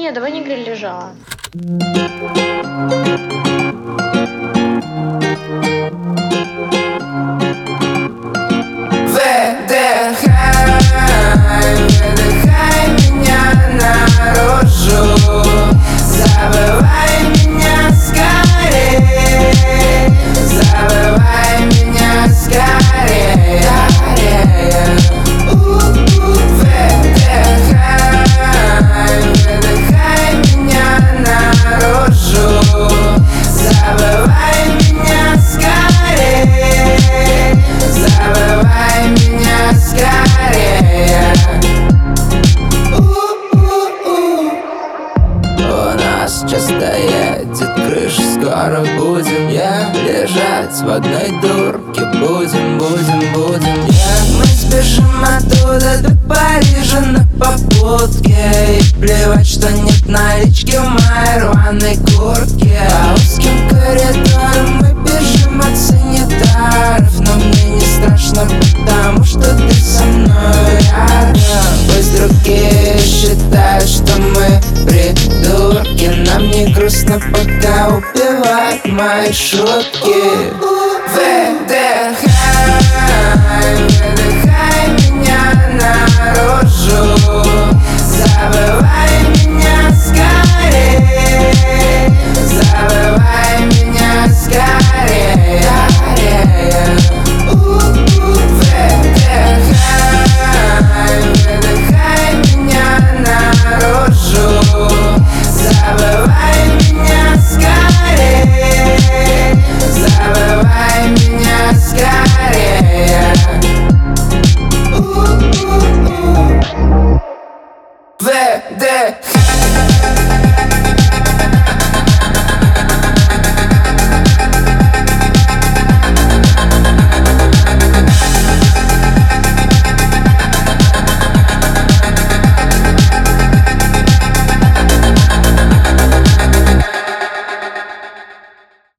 Не, давай не грилежа. Выдыхай меня наружу, забывай меня скорее, забывай меня скорее. Выдыхай меня наружу, забывай меня скорее, забывай меня скорее. У нас часто едет крыша, скоро будем лежать в одной дурке. Будем Мы спешим оттуда до Парижа на попутке. И плевать, что нет налички в моей рваной куртке. По узким коридорам мы бежим от санитаров, но мне не страшно, потому что ты со мной рядом. Пусть другие считают, что мы придурки, нам не грустно, пока убивают мои шутки. Выдыхай меня наружу,